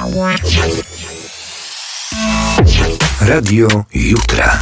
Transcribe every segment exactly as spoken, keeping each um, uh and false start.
Radio Jutra.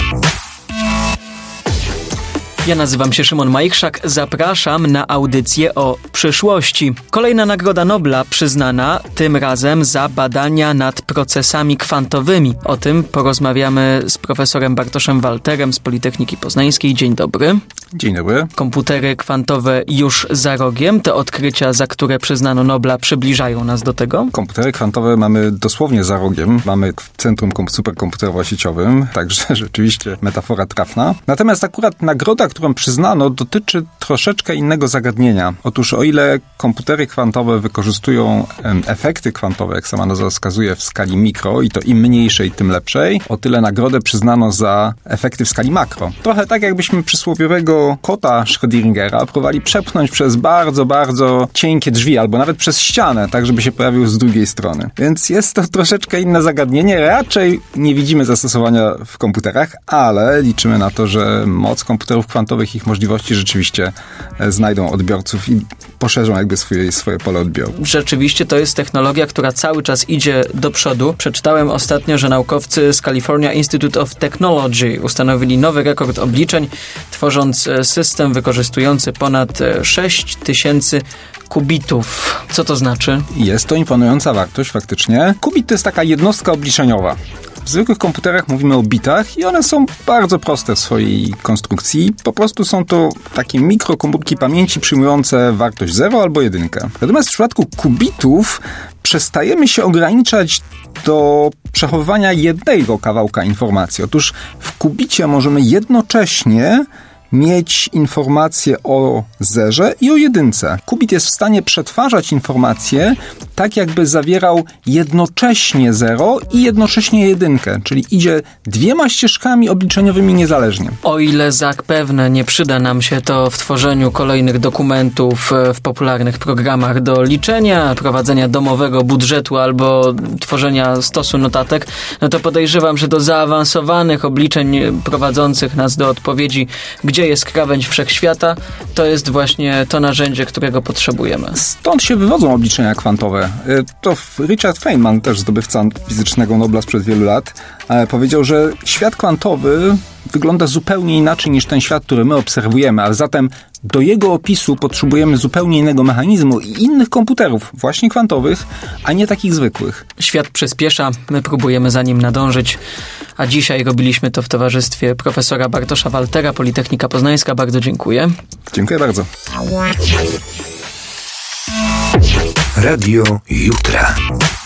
Ja nazywam się Szymon Majchrzak, zapraszam na audycję o przyszłości. Kolejna Nagroda Nobla przyznana, tym razem za badania nad procesami kwantowymi. O tym porozmawiamy z profesorem Bartoszem Walterem z Politechniki Poznańskiej. Dzień dobry. Dzień dobry. Komputery kwantowe już za rogiem. Te odkrycia, za które przyznano Nobla, przybliżają nas do tego? Komputery kwantowe mamy dosłownie za rogiem. Mamy w centrum superkomputerowo-sieciowym, także rzeczywiście metafora trafna. Natomiast akurat nagroda, którą przyznano, dotyczy troszeczkę innego zagadnienia. Otóż o ile komputery kwantowe wykorzystują efekty kwantowe, jak sama nazwa wskazuje, w skali mikro i to im mniejszej, tym lepszej, o tyle nagrodę przyznano za efekty w skali makro. Trochę tak, jakbyśmy przysłowiowego kota Schrödingera próbowali przepchnąć przez bardzo, bardzo cienkie drzwi, albo nawet przez ścianę, tak żeby się pojawił z drugiej strony. Więc jest to troszeczkę inne zagadnienie. Raczej nie widzimy zastosowania w komputerach, ale liczymy na to, że moc komputerów kwantowych, ich możliwości rzeczywiście znajdą odbiorców i poszerzą jakby swoje, swoje pole odbioru. Rzeczywiście to jest technologia, która cały czas idzie do przodu. Przeczytałem ostatnio, że naukowcy z California Institute of Technology ustanowili nowy rekord obliczeń, tworząc system wykorzystujący ponad sześć tysięcy kubitów. Co to znaczy? Jest to imponująca wartość faktycznie. Kubit to jest taka jednostka obliczeniowa. W zwykłych komputerach mówimy o bitach i one są bardzo proste w swojej konstrukcji. Po prostu są to takie mikrokomórki pamięci przyjmujące wartość zero albo jedynkę. Natomiast w przypadku kubitów przestajemy się ograniczać do przechowywania jednego kawałka informacji. Otóż w kubicie możemy jednocześnie mieć informacje o zerze i o jedynce. Kubit jest w stanie przetwarzać informacje tak, jakby zawierał jednocześnie zero i jednocześnie jedynkę, czyli idzie dwiema ścieżkami obliczeniowymi niezależnie. O ile zapewne nie przyda nam się to w tworzeniu kolejnych dokumentów w popularnych programach do liczenia, prowadzenia domowego budżetu albo tworzenia stosu notatek, no to podejrzewam, że do zaawansowanych obliczeń prowadzących nas do odpowiedzi, gdzie jest krawędź wszechświata, to jest właśnie to narzędzie, którego potrzebujemy. Stąd się wywodzą obliczenia kwantowe. To Richard Feynman, też zdobywca fizycznego Nobla sprzed wielu lat, powiedział, że świat kwantowy wygląda zupełnie inaczej niż ten świat, który my obserwujemy, ale zatem do jego opisu potrzebujemy zupełnie innego mechanizmu i innych komputerów, właśnie kwantowych, a nie takich zwykłych. Świat przyspiesza, my próbujemy za nim nadążyć, a dzisiaj robiliśmy to w towarzystwie profesora Bartosza Waltera, Politechnika Poznańska. Bardzo dziękuję. Dziękuję bardzo. Radio Jutra.